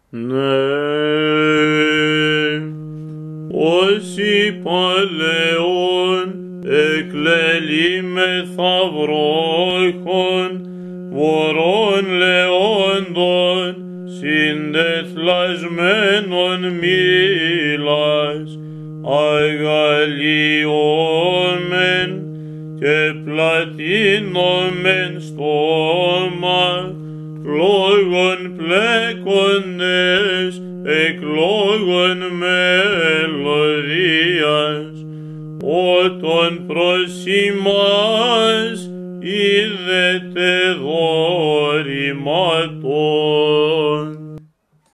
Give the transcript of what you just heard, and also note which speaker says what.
Speaker 1: Ναι, όσοι παλαιόν εκλελείμεθα βρόχων, βορών λεόντων, συντεθλασμένων μήλας, αγαλιόμεν και πλατείνομεν στόμα, λόγων πλέκοντες εκ λόγων μελωδίας, ότον προς ημάς είδετε δωρηματός.